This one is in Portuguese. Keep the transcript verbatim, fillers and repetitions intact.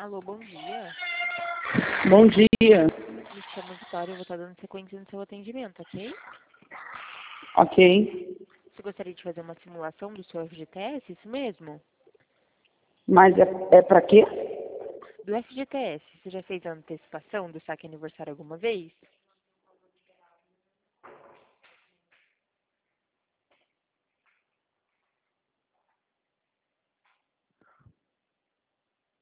Alô, bom dia. Bom dia. Me chamo Vitória, eu vou estar dando sequência no seu atendimento, ok? Ok. Você gostaria de fazer uma simulação do seu F G T S, isso mesmo? Mas é, é para quê? Do F G T S, você já fez a antecipação do saque aniversário alguma vez?